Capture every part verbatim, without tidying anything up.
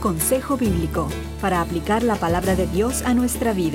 Consejo Bíblico para aplicar la palabra de Dios a nuestra vida.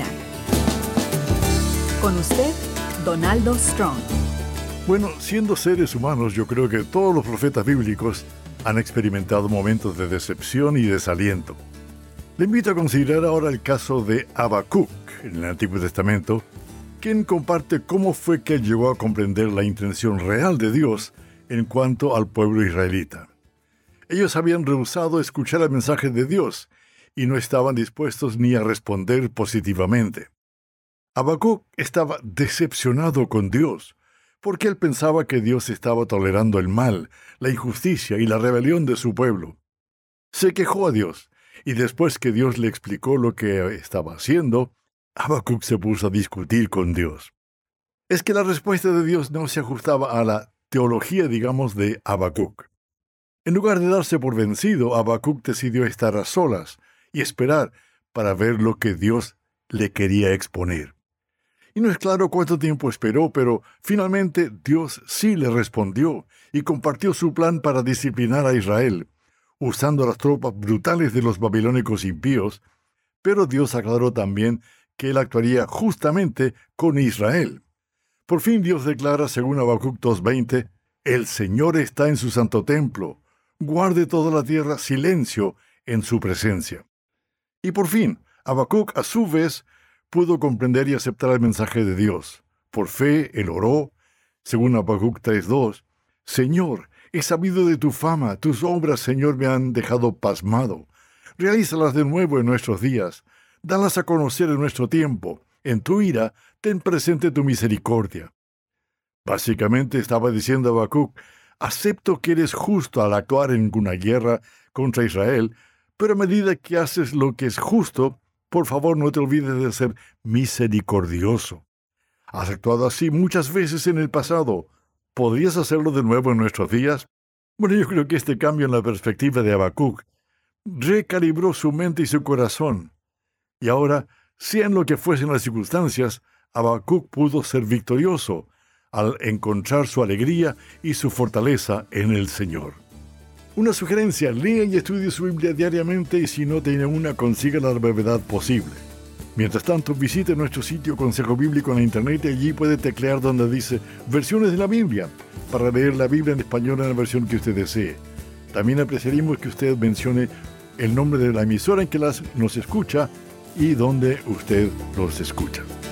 Con usted, Donaldo Strong. Bueno, siendo seres humanos, yo creo que todos los profetas bíblicos han experimentado momentos de decepción y desaliento. Le invito a considerar ahora el caso de Habacuc en el Antiguo Testamento, quien comparte cómo fue que él llegó a comprender la intención real de Dios en cuanto al pueblo israelita. Ellos habían rehusado escuchar el mensaje de Dios y no estaban dispuestos ni a responder positivamente. Habacuc estaba decepcionado con Dios, porque él pensaba que Dios estaba tolerando el mal, la injusticia y la rebelión de su pueblo. Se quejó a Dios, y después que Dios le explicó lo que estaba haciendo, Habacuc se puso a discutir con Dios. Es que la respuesta de Dios no se ajustaba a la teología, digamos, de Habacuc. En lugar de darse por vencido, Habacuc decidió estar a solas y esperar para ver lo que Dios le quería exponer. Y no es claro cuánto tiempo esperó, pero finalmente Dios sí le respondió y compartió su plan para disciplinar a Israel, usando las tropas brutales de los babilónicos impíos, pero Dios aclaró también que él actuaría justamente con Israel. Por fin Dios declara, según Habacuc dos veinte, «El Señor está en su santo templo, guarde toda la tierra silencio en su presencia». Y por fin, Habacuc, a su vez, pudo comprender y aceptar el mensaje de Dios. Por fe, él oró, según Habacuc tres dos, «Señor, he sabido de tu fama, tus obras, Señor, me han dejado pasmado. Realízalas de nuevo en nuestros días, dalas a conocer en nuestro tiempo. En tu ira, ten presente tu misericordia». Básicamente estaba diciendo Habacuc, acepto que eres justo al actuar en una guerra contra Israel, pero a medida que haces lo que es justo, por favor no te olvides de ser misericordioso. Has actuado así muchas veces en el pasado. ¿Podrías hacerlo de nuevo en nuestros días? Bueno, yo creo que este cambio en la perspectiva de Habacuc recalibró su mente y su corazón. Y ahora, sean lo que fuesen las circunstancias, Habacuc pudo ser victorioso al encontrar su alegría y su fortaleza en el Señor. Una sugerencia, lea y estudie su Biblia diariamente y si no tiene una, consiga la brevedad posible. Mientras tanto, visite nuestro sitio Consejo Bíblico en la Internet y allí puede teclear donde dice Versiones de la Biblia para leer la Biblia en español en la versión que usted desee. También apreciaríamos que usted mencione el nombre de la emisora en que las, nos escucha y donde usted los escucha.